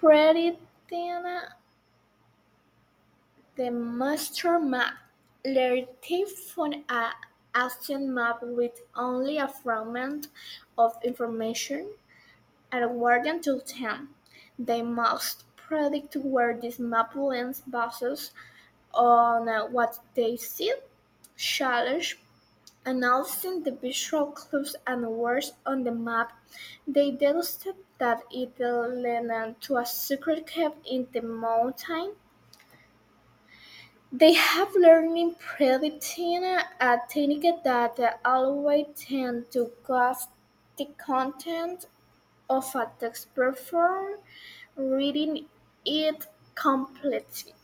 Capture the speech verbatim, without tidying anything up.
predicting the master map. Later they found a ancient map with only a fragment of information, and a guardian told them they must predict where this map lands based on uh, what they see, challenge, analyzing the visual clues and words on the map. They deduced that it led to a secret cave in the mountain. They have learned predicting, a technique that always tends to guess the content of a text before reading it completely.